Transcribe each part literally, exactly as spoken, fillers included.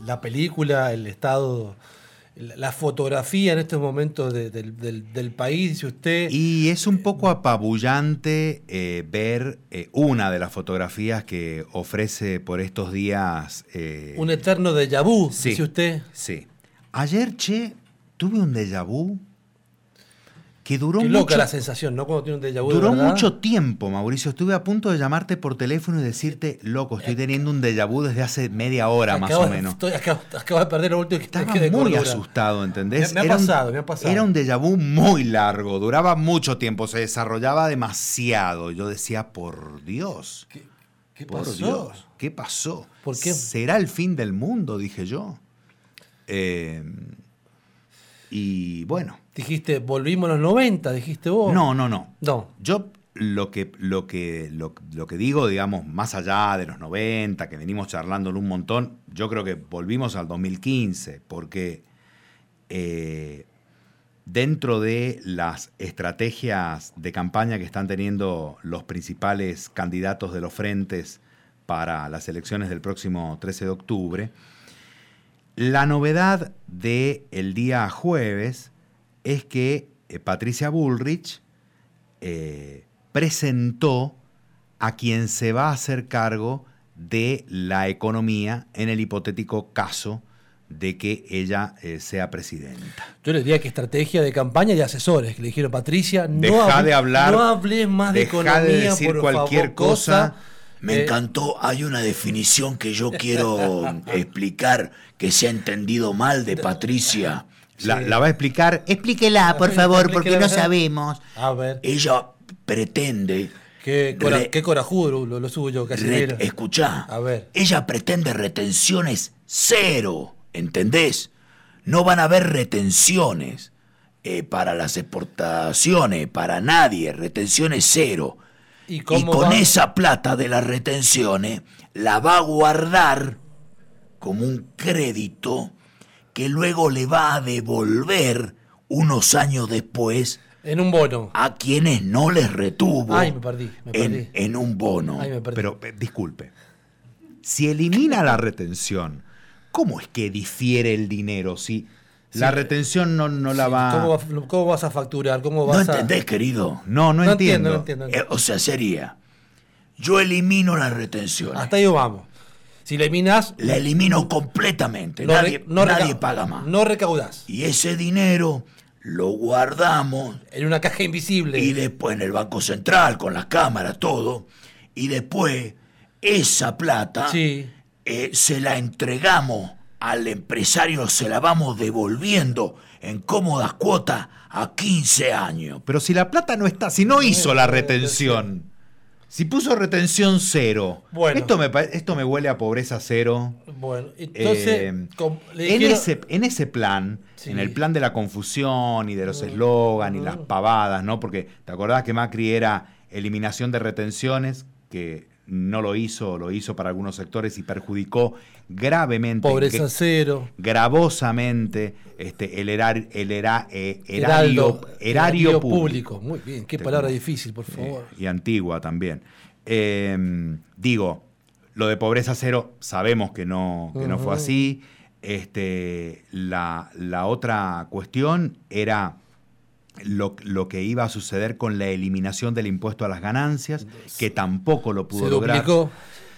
la película, el estado, la fotografía en estos momentos de, de, del, del país, dice usted. Y es un poco apabullante eh, ver eh, una de las fotografías que ofrece por estos días. Eh, un eterno déjà vu, sí, dice usted. Sí. Ayer, che, tuve un déjà vu que duró Qué mucho. loca la sensación, ¿no? Cuando tiene un déjà vu. Duró de verdad. mucho tiempo, Mauricio. Estuve a punto de llamarte por teléfono y decirte, loco, estoy teniendo un déjà vu desde hace media hora acabo, más o menos. Estoy, acabo, acabo de perder lo último que Estaba de muy cordura. asustado, ¿entendés? Me, me ha era pasado, un, me ha pasado. Era un déjà vu muy largo, duraba mucho tiempo, se desarrollaba demasiado. Yo decía, por Dios. ¿Qué, qué por pasó? Dios, ¿qué pasó? ¿Por qué? ¿Será el fin del mundo? Dije yo. Eh, y bueno. Dijiste, volvimos a los noventa, dijiste vos. No, no, no. No. Yo lo que, lo que, lo, lo que digo, digamos, más allá de los noventa, que venimos charlando un montón, yo creo que volvimos al dos mil quince, porque eh, dentro de las estrategias de campaña que están teniendo los principales candidatos de los frentes para las elecciones del próximo trece de octubre, la novedad del día jueves es que eh, Patricia Bullrich eh, presentó a quien se va a hacer cargo de la economía en el hipotético caso de que ella eh, sea presidenta. Yo le diría que estrategia de campaña y de asesores, que le dijeron, Patricia, no, deja hable, de hablar, no hables más de economía, de decir por cualquier favor, cosa. cosa. Me eh, encantó, hay una definición que yo quiero explicar, que se ha entendido mal de Patricia. La, Sí. la va a explicar. Explíquela, por favor, porque no Explíquela. sabemos. A ver, Ella pretende... qué, cora, Re- qué corajudo lo, lo suyo, re- Casimiro. escuchá, A ver. ella pretende retenciones cero, ¿entendés? No van a haber retenciones eh, para las exportaciones, para nadie, retenciones cero. ¿Y Y cómo con va? esa plata de las retenciones la va a guardar como un crédito que luego le va a devolver unos años después En un bono. a quienes no les retuvo. Ay, me perdí, me perdí. En, en un bono. Ay, me perdí. Pero, eh, disculpe, si elimina la retención, ¿cómo es que difiere el dinero? Si la Sí. retención no, no la Sí, va... ¿Cómo, va- ¿Cómo vas a facturar? ¿Cómo ¿No vas a...? entendés, querido? No, no, No entiendo. entiendo, no entiendo. Eh, o sea, sería, yo elimino las retenciones. Hasta ahí vamos. Si le minas, La elimino completamente. no, nadie re- no nadie reca- paga más. No recaudás. Y ese dinero lo guardamos En una caja invisible. y después en el Banco Central, con las cámaras, todo. Y después esa plata Sí. eh, se la entregamos al empresario, se la vamos devolviendo en cómodas cuotas a quince años. Pero si la plata no está, si no hizo la retención, si puso retención cero, Bueno. esto, me, pa- esto me huele a pobreza cero. Bueno, entonces... Eh, com- le en, dijeron- ese, en ese plan, Sí. en el plan de la confusión y de los eslogan y las pavadas, ¿no? Porque te acordás que Macri era eliminación de retenciones, que no lo hizo, lo hizo para algunos sectores y perjudicó gravemente, Pobreza que- cero. gravosamente este, el, erar, el era, eh, erario, Heraldo, erario erario público. Muy bien, qué Te- palabra difícil, por favor. Eh, y antigua también. Eh, digo, lo de pobreza cero sabemos que no, que no fue Ujú. así. Este, la, la otra cuestión era lo, lo que iba a suceder con la eliminación del impuesto a las ganancias, que tampoco lo pudo Se lograr. duplicó.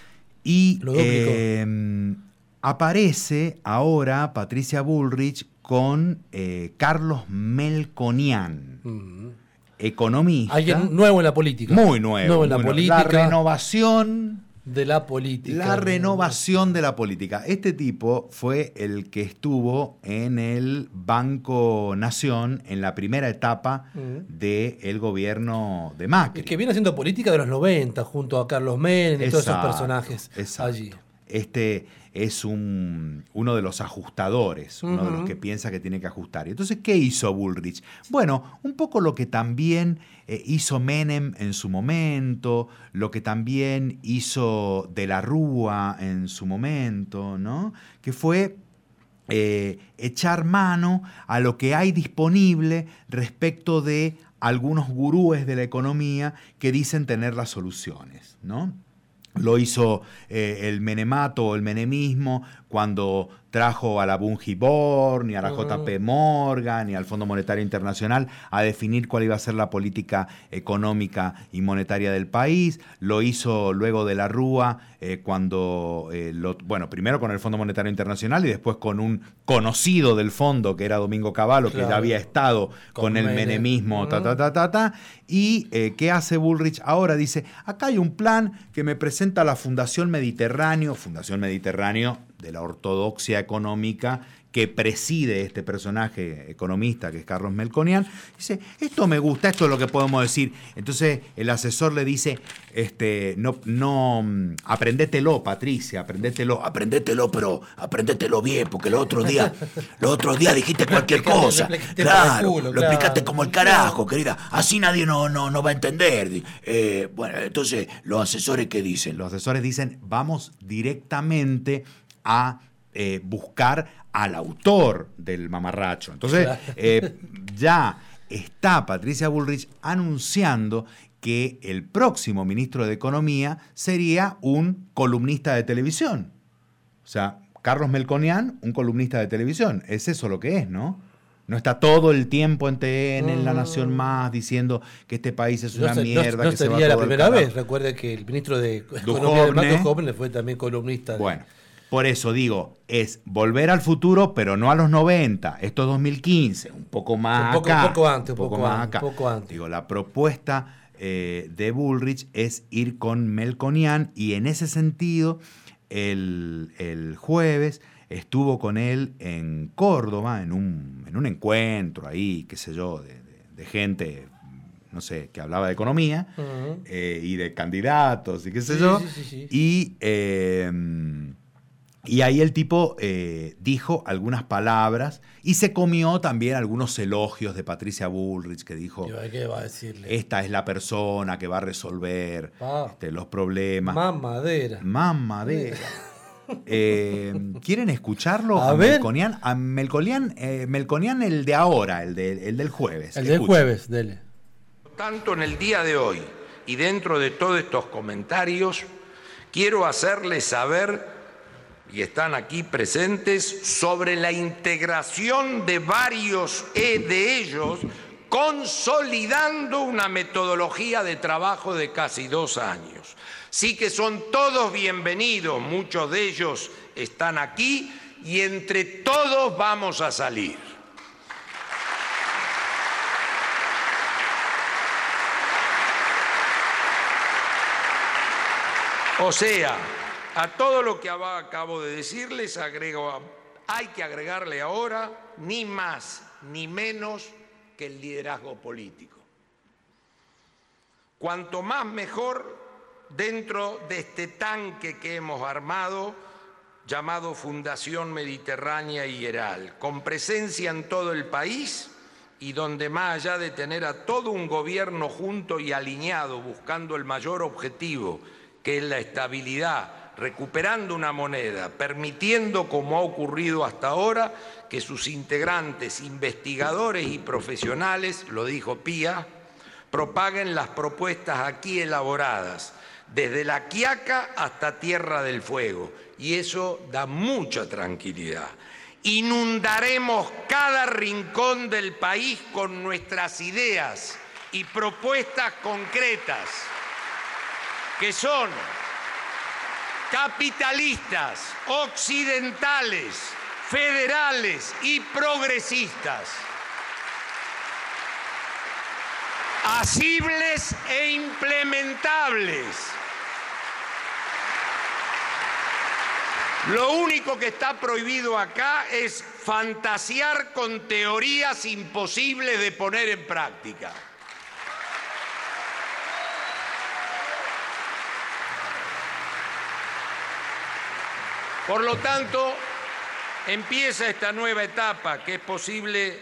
Y Lo duplicó. eh, aparece ahora Patricia Bullrich con eh, Carlos Melconian, Mm. economista. Alguien nuevo en la política. Muy nuevo. Nuevo en la muy nuevo. política. La renovación. de la política. La renovación de la política. Este tipo fue el que estuvo en el Banco Nación en la primera etapa Mm. del gobierno de Macri. El que viene haciendo política de los noventa, junto a Carlos Menem y todos esos Exacto, personajes exacto. allí. Este es un, uno de los ajustadores, uno de los Ujú. que piensa que tiene que ajustar. Y entonces, ¿qué hizo Bullrich? Bueno, un poco lo que también eh, hizo Menem en su momento, lo que también hizo De la Rúa en su momento, ¿no? Que fue eh, echar mano a lo que hay disponible respecto de algunos gurúes de la economía que dicen tener las soluciones, ¿no? Lo hizo eh, el menemato o el menemismo cuando trajo a la Bungie Born, ni a la uh-huh. J P Morgan, ni al Fondo Monetario Internacional a definir cuál iba a ser la política económica y monetaria del país. Lo hizo luego de la Rúa, eh, cuando, eh, lo, bueno, primero con el Fondo Monetario Internacional y después con un conocido del fondo, que era Domingo Cavallo, claro, que ya había estado con, con el Menem. menemismo, uh-huh. ta, ta, ta, ta, ta. Y, eh, ¿qué hace Bullrich ahora? Dice, acá hay un plan que me presenta la Fundación Mediterráneo, Fundación Mediterráneo de la ortodoxia económica que preside este personaje economista que es Carlos Melconian. Dice, esto me gusta, esto es lo que podemos decir. Entonces el asesor le dice, este, no, no, aprendételo, Patricia, aprendételo. Aprendételo, pero aprendételo bien, porque los otros días, los otros días dijiste cualquier cosa. Claro, culo, lo explicaste como el carajo, querida. Así nadie no, no, no va a entender. Eh, bueno, entonces, ¿los asesores qué dicen? Los asesores dicen, vamos directamente a eh, buscar al autor del mamarracho. Entonces, eh, ya está Patricia Bullrich anunciando que el próximo ministro de Economía sería un columnista de televisión. O sea, Carlos Melconian, un columnista de televisión. Es eso lo que es, ¿no? No está todo el tiempo en T N, en La Nación Más, diciendo que este país es una no, mierda. No, no que sería se va la todo primera vez. Recuerde que el ministro de Economía del Banco Joven fue también columnista. De... Bueno, por eso digo, es volver al futuro, pero no a los noventa. Esto es dos mil quince, un poco más un poco, acá. Un poco antes, un poco, poco más más acá. Un poco antes. Digo, la propuesta eh, de Bullrich es ir con Melconian y en ese sentido, el, el jueves estuvo con él en Córdoba, en un, en un encuentro ahí, qué sé yo, de, de, de gente, no sé, que hablaba de economía uh-huh. eh, y de candidatos y qué sé sí, yo. Sí, sí, sí. Y, eh, y ahí el tipo eh, dijo algunas palabras y se comió también algunos elogios de Patricia Bullrich, que dijo, ¿qué va a decirle? Esta es la persona que va a resolver ah, este, los problemas. Mamadera. Mamadera. Eh, ¿Quieren escucharlo? A, a ver. Melconian, a Melconian, eh, Melconian el de ahora, el, de, el del jueves. El del Escuchen. jueves, dele. Tanto en el día de hoy y dentro de todos estos comentarios, quiero hacerles saber, y están aquí presentes, sobre la integración de varios de ellos, consolidando una metodología de trabajo de casi dos años. Sí que son todos bienvenidos, muchos de ellos están aquí y entre todos vamos a salir. O sea, a todo lo que acabo de decirles, agrego, hay que agregarle ahora ni más ni menos que el liderazgo político. Cuanto más mejor dentro de este tanque que hemos armado, llamado Fundación Mediterránea y Heral, con presencia en todo el país y donde más allá de tener a todo un gobierno junto y alineado buscando el mayor objetivo, que es la estabilidad, recuperando una moneda, permitiendo, como ha ocurrido hasta ahora, que sus integrantes, investigadores y profesionales, lo dijo Pía, propaguen las propuestas aquí elaboradas, desde La Quiaca hasta Tierra del Fuego, y eso da mucha tranquilidad. Inundaremos cada rincón del país con nuestras ideas y propuestas concretas, que son capitalistas, occidentales, federales y progresistas, asibles e implementables. Lo único que está prohibido acá es fantasear con teorías imposibles de poner en práctica. Por lo tanto, empieza esta nueva etapa que es posible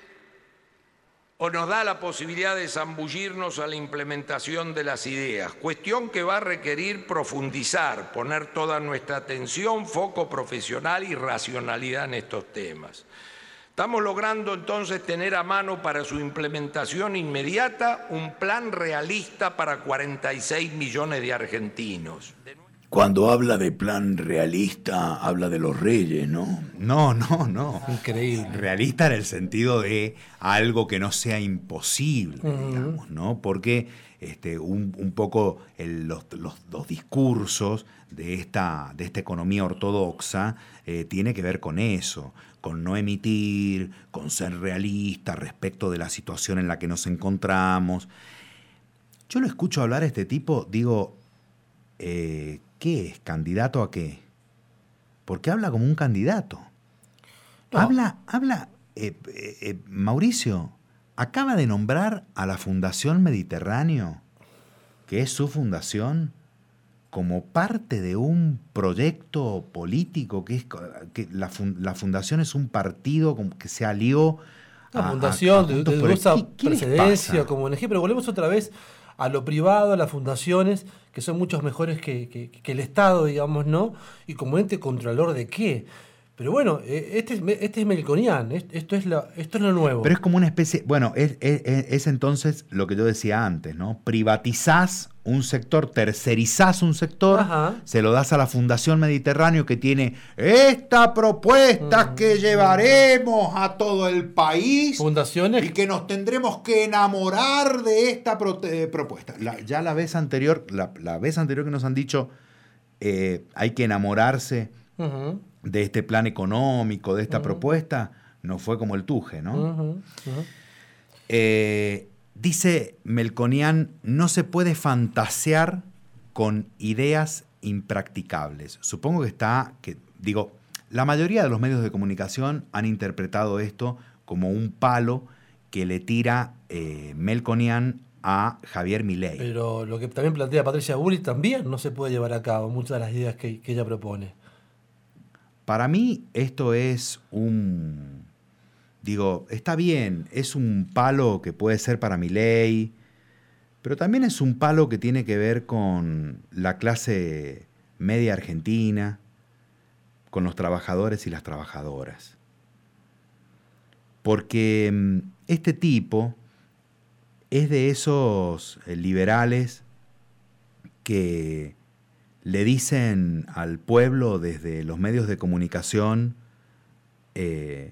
o nos da la posibilidad de zambullirnos a la implementación de las ideas, cuestión que va a requerir profundizar, poner toda nuestra atención, foco profesional y racionalidad en estos temas. Estamos logrando entonces tener a mano para su implementación inmediata un plan realista para cuarenta y seis millones de argentinos. Cuando habla de plan realista, habla de los reyes, ¿no? No, no, no. Increíble. Realista en el sentido de algo que no sea imposible, uh-huh. digamos, ¿no? Porque este, un, un poco el, los, los, los discursos de esta, de esta economía ortodoxa eh, tiene que ver con eso, con no emitir, con ser realista respecto de la situación en la que nos encontramos. Yo lo escucho hablar a este tipo, digo, eh, ¿qué es? ¿Candidato a qué? Porque habla como un candidato. No. Habla, habla, eh, eh, Mauricio, acaba de nombrar a la Fundación Mediterráneo, que es su fundación, como parte de un proyecto político, que es que la, fun, la fundación es un partido que se alió a... La fundación a, a de, de dudosa precedencia, como O N G, pero volvemos otra vez a lo privado, a las fundaciones, que son muchos mejores que, que, que el Estado, digamos, ¿no? Y como ente contralor de qué. Pero bueno, este es, este es Melconian, esto es, lo, esto es lo nuevo. Pero es como una especie, bueno, es, es, es entonces lo que yo decía antes, ¿no? Privatizás un sector, tercerizás un sector, ajá. Se lo das a la Fundación Mediterráneo que tiene esta propuesta mm. que llevaremos a todo el país. Fundaciones. Y que nos tendremos que enamorar de esta pro, eh, propuesta. La, ya la vez anterior, la, la vez anterior que nos han dicho eh, hay que enamorarse uh-huh. de este plan económico, de esta uh-huh. propuesta, no fue como el tuje, ¿no? Uh-huh. Uh-huh. Eh, dice Melconian, no se puede fantasear con ideas impracticables. Supongo que está, que digo, la mayoría de los medios de comunicación han interpretado esto como un palo que le tira eh, Melconian a Javier Milei. Pero lo que también plantea Patricia Bullrich también no se puede llevar a cabo, muchas de las ideas que, que ella propone. Para mí esto es un, digo, está bien, es un palo que puede ser para Milei, pero también es un palo que tiene que ver con la clase media argentina, con los trabajadores y las trabajadoras. Porque este tipo es de esos liberales que le dicen al pueblo desde los medios de comunicación, eh,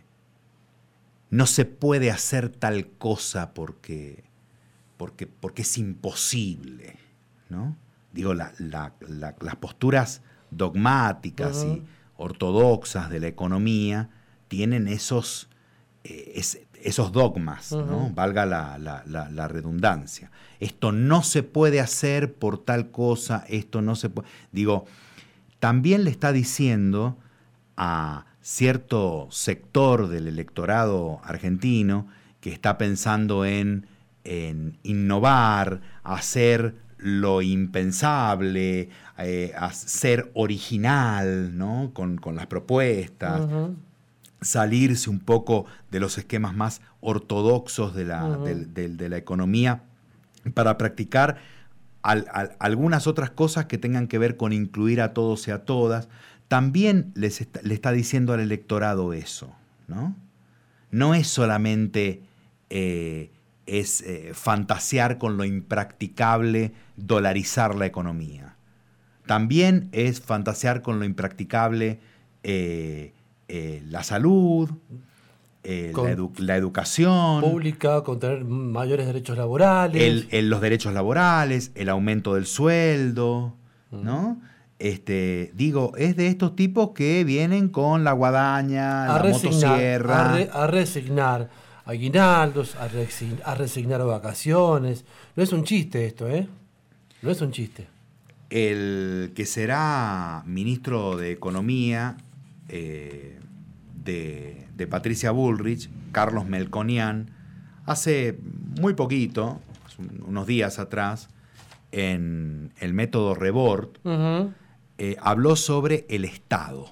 no se puede hacer tal cosa porque, porque, porque es imposible, ¿no? Digo, la, la, la, las posturas dogmáticas uh-huh. y ortodoxas de la economía tienen esos, eh, es, esos dogmas, uh-huh. ¿no? Valga la, la, la, la redundancia. Esto no se puede hacer por tal cosa, esto no se puede... Digo, también le está diciendo a cierto sector del electorado argentino que está pensando en, en innovar, hacer lo impensable, eh, ser original, ¿no? con, con las propuestas, uh-huh. salirse un poco de los esquemas más ortodoxos de la, uh-huh. de, de, de la economía para practicar al, al, algunas otras cosas que tengan que ver con incluir a todos y a todas. También les está, le está diciendo al electorado eso, ¿no? No es solamente eh, es, eh, fantasear con lo impracticable, dolarizar la economía. También es fantasear con lo impracticable eh, eh, la salud, eh, la, edu la educación pública, con tener mayores derechos laborales. El, el, los derechos laborales, el aumento del sueldo, mm. ¿no? Este, digo, es de estos tipos que vienen con la guadaña, a la resignar, motosierra. A, re, a resignar aguinaldos, a, resign, a resignar vacaciones. No es un chiste esto, ¿eh? No es un chiste. El que será ministro de Economía eh, de, de Patricia Bullrich, Carlos Melconian, hace muy poquito, unos días atrás, en el método Rebord, uh-huh. eh, habló sobre el Estado.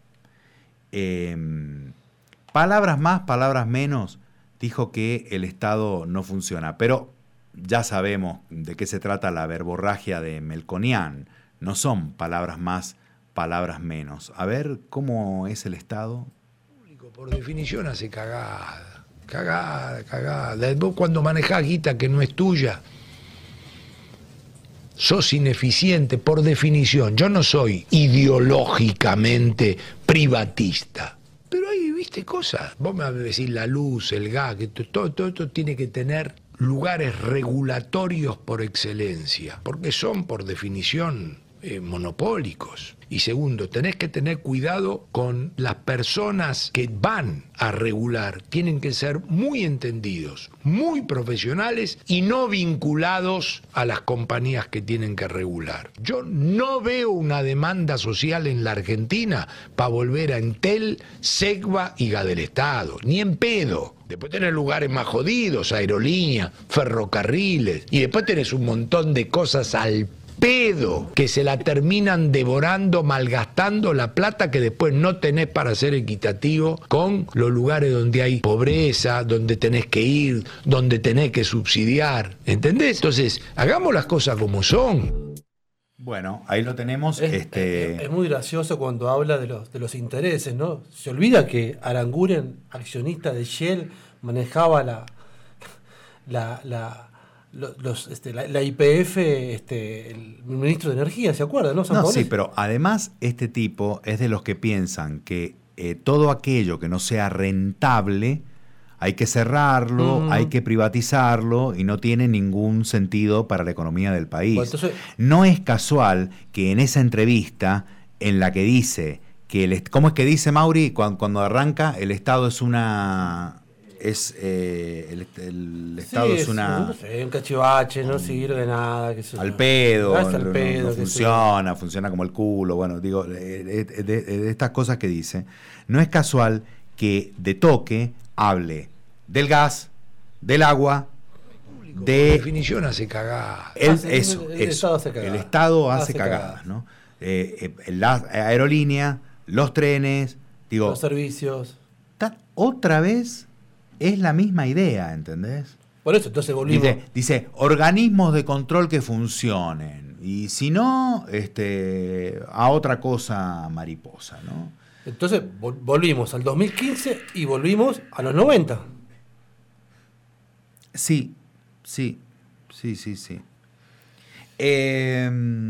Eh, palabras más, palabras menos, dijo que el Estado no funciona. Pero ya sabemos de qué se trata la verborragia de Melconian. No son palabras más, palabras menos. A ver, ¿cómo es el Estado? Por definición hace cagada, cagada, cagada. Vos cuando manejás guita que no es tuya, sos ineficiente por definición. Yo no soy ideológicamente privatista. Pero ahí, viste, cosas. Vos me vas a decir la luz, el gas, que todo, todo esto tiene que tener lugares regulatorios por excelencia, porque son, por definición, eh, monopólicos. Y segundo, tenés que tener cuidado con las personas que van a regular. Tienen que ser muy entendidos, muy profesionales y no vinculados a las compañías que tienen que regular. Yo no veo una demanda social en la Argentina para volver a Entel, Segva y Gas del Estado, ni en pedo. Después tenés lugares más jodidos, aerolíneas, ferrocarriles, y después tenés un montón de cosas al pedo que se la terminan devorando, malgastando la plata que después no tenés para ser equitativo con los lugares donde hay pobreza, donde tenés que ir, donde tenés que subsidiar, ¿entendés? Entonces, hagamos las cosas como son. Bueno, ahí lo tenemos. Es, este... es, es muy gracioso cuando habla de los, de los intereses, ¿no? Se olvida que Aranguren, accionista de Shell, manejaba la... la, la Los, este, la, la Y P F, este, el ministro de Energía, ¿se acuerda? No, no sí, pero además este tipo es de los que piensan que eh, todo aquello que no sea rentable hay que cerrarlo, mm. hay que privatizarlo y no tiene ningún sentido para la economía del país. Bueno, entonces... No es casual que en esa entrevista en la que dice que el, ¿cómo es que dice Mauri cuando, cuando arranca? El Estado es una... es eh, el, el Estado sí, es una... No sé, un cachivache, no sirve de nada. Que al pedo, al no, pedo no, no funciona, sea. funciona como el culo. Bueno, digo, de, de, de, de estas cosas que dice, no es casual que de toque hable del gas, del agua, de... Por definición hace cagadas. El, eso, el, el, eso. Estado hace cagadas. El Estado hace, hace cagadas, cagadas, ¿no? Eh, eh, la aerolínea, los trenes, digo... Los servicios. Otra vez... Es la misma idea, ¿entendés? Por eso, entonces volvimos. Dice, dice, organismos de control que funcionen. Y si no, este, a otra cosa mariposa, ¿no? Entonces volvimos al dos mil quince y volvimos a los noventa. Sí, sí, sí, sí, sí. Eh,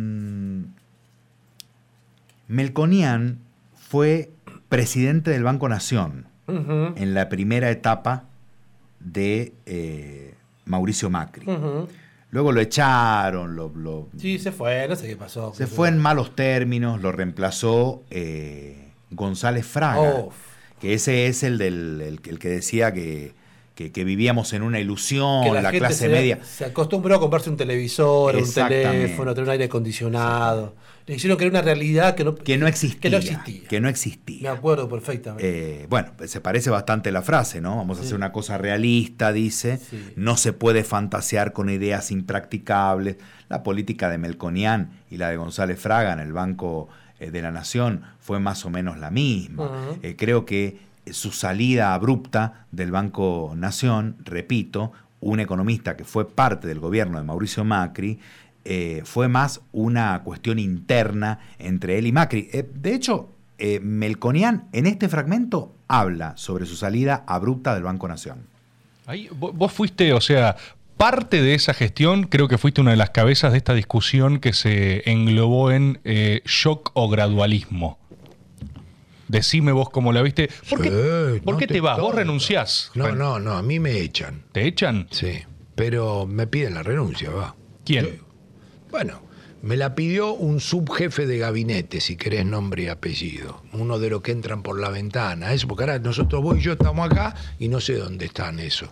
Melconian fue presidente del Banco Nación. Uh-huh. En la primera etapa de eh, Mauricio Macri. Uh-huh. Luego lo echaron, lo, lo, sí, se fue, no sé qué pasó. Se fue en malos términos, lo reemplazó eh, González Fraga, oh. que ese es el, del, el, el que decía que, que, que vivíamos en una ilusión, la, la clase se, media. Se acostumbró a comprarse un televisor, un teléfono, a tener un aire acondicionado. Sí. Le hicieron creer una realidad que no, que no existía. Que no existía. Que no existía. Me acuerdo perfectamente. Eh, bueno, se parece bastante la frase, ¿no? Vamos a sí. hacer una cosa realista, dice. Sí. No se puede fantasear con ideas impracticables. La política de Melconian y la de González Fraga en el Banco eh, de la Nación fue más o menos la misma. Uh-huh. Eh, creo que su salida abrupta del Banco Nación, repito, un economista que fue parte del gobierno de Mauricio Macri, Eh, fue más una cuestión interna entre él y Macri. Eh, de hecho, eh, Melconian en este fragmento habla sobre su salida abrupta del Banco Nación. Ahí, vos fuiste, o sea, parte de esa gestión, creo que fuiste una de las cabezas de esta discusión que se englobó en eh, shock o gradualismo. Decime vos cómo la viste. ¿Por qué, sí, ¿por no qué te, te vas? ¿Vos renunciás? No, no, no, a mí me echan. ¿Te echan? Sí, pero me piden la renuncia, va. ¿Quién? Yo, Bueno, me la pidió un subjefe de gabinete, si querés nombre y apellido. Uno de los que entran por la ventana. Eso, porque ahora nosotros, vos y yo, estamos acá y no sé dónde están eso.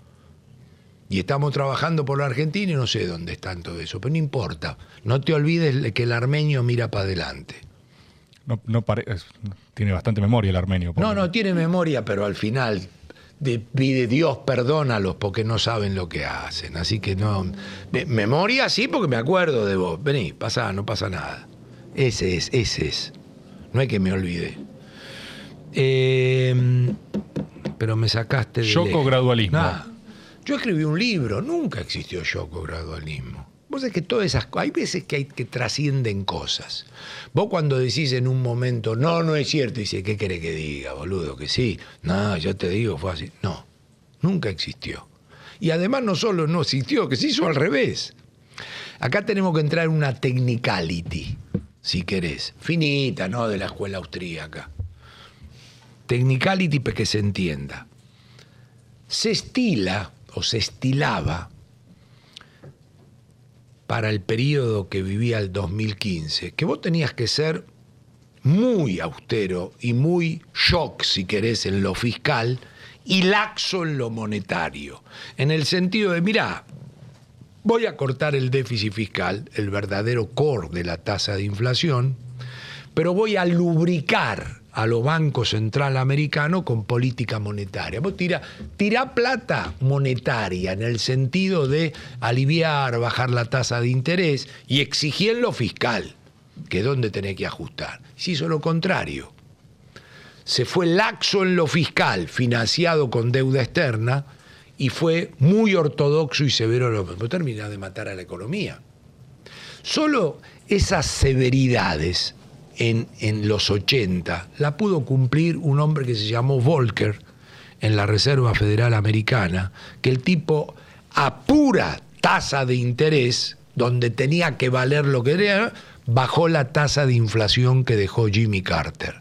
Y estamos trabajando por la Argentina y no sé dónde están todo eso. Pero no importa. No te olvides que el armenio mira para adelante. No, no pare... Tiene bastante memoria el armenio. No, no, tiene memoria, pero al final... De, pide Dios perdónalos porque no saben lo que hacen. Así que no... Me, memoria sí, porque me acuerdo de vos. Vení, pasá, no pasa nada. Ese es, ese es. No hay que me olvide. Eh, pero me sacaste de... Shock o gradualismo. Nah, yo escribí un libro, nunca existió shock o gradualismo. Vos sabés que todas esas cosas, hay veces que, hay, que trascienden cosas. Vos cuando decís en un momento, no, no es cierto, dice, ¿qué querés que diga, boludo? Que sí. No, yo te digo, fue así. No, nunca existió. Y además no solo no existió, que se hizo al revés. Acá tenemos que entrar en una technicality, si querés. Finita, ¿no? De la escuela austríaca. Technicality para que se entienda. Se estila, o se estilaba, para el periodo que vivía el dos mil quince, que vos tenías que ser muy austero y muy shock, si querés, en lo fiscal y laxo en lo monetario. En el sentido de, mirá, voy a cortar el déficit fiscal, el verdadero core de la tasa de inflación, pero voy a lubricar a los bancos central americanos con política monetaria. Vos tirá, tirá plata monetaria en el sentido de aliviar, bajar la tasa de interés y exigir en lo fiscal, que es donde tenés que ajustar. Se hizo lo contrario. Se fue laxo en lo fiscal, financiado con deuda externa, y fue muy ortodoxo y severo. Pero termina de matar a la economía. Solo esas severidades en, en los ochenta la pudo cumplir un hombre que se llamó Volcker en la Reserva Federal Americana, que el tipo a pura tasa de interés, donde tenía que valer lo que era, bajó la tasa de inflación que dejó Jimmy Carter.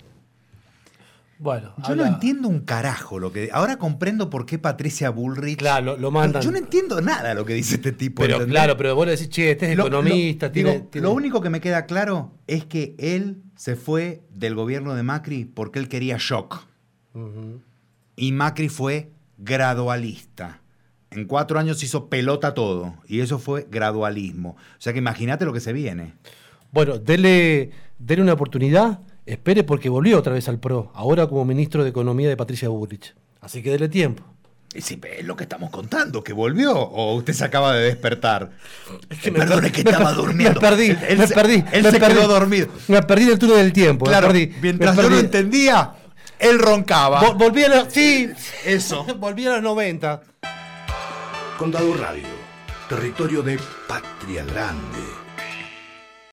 Bueno, yo habla... no entiendo un carajo lo que... Ahora comprendo por qué Patricia Bullrich... Claro, lo, lo mandan. Yo no entiendo nada lo que dice este tipo. Pero ¿entendés? Claro, pero vos le decís, che, este es lo, economista. Lo, tiene, digo, tiene... lo único que me queda claro es que él se fue del gobierno de Macri porque él quería shock. Uh-huh. Y Macri fue gradualista. En cuatro años hizo pelota todo. Y eso fue gradualismo. O sea que imagínate lo que se viene. Bueno, dele, dele una oportunidad... Espere porque volvió otra vez al P R O, ahora como ministro de Economía de Patricia Bullrich. Así que dele tiempo. Sí, es lo que estamos contando, que volvió, o usted se acaba de despertar. Es que me perdone que estaba me, durmiendo. Me perdí, él, él me se, perdí. Él me se perdí, quedó dormido. Me perdí del túnel del tiempo. Claro, me perdí, mientras me yo perdí. lo entendía, él roncaba. Vol, volví a los... Sí, eso. Volví a los noventa. Condado Radio, territorio de Patria Grande.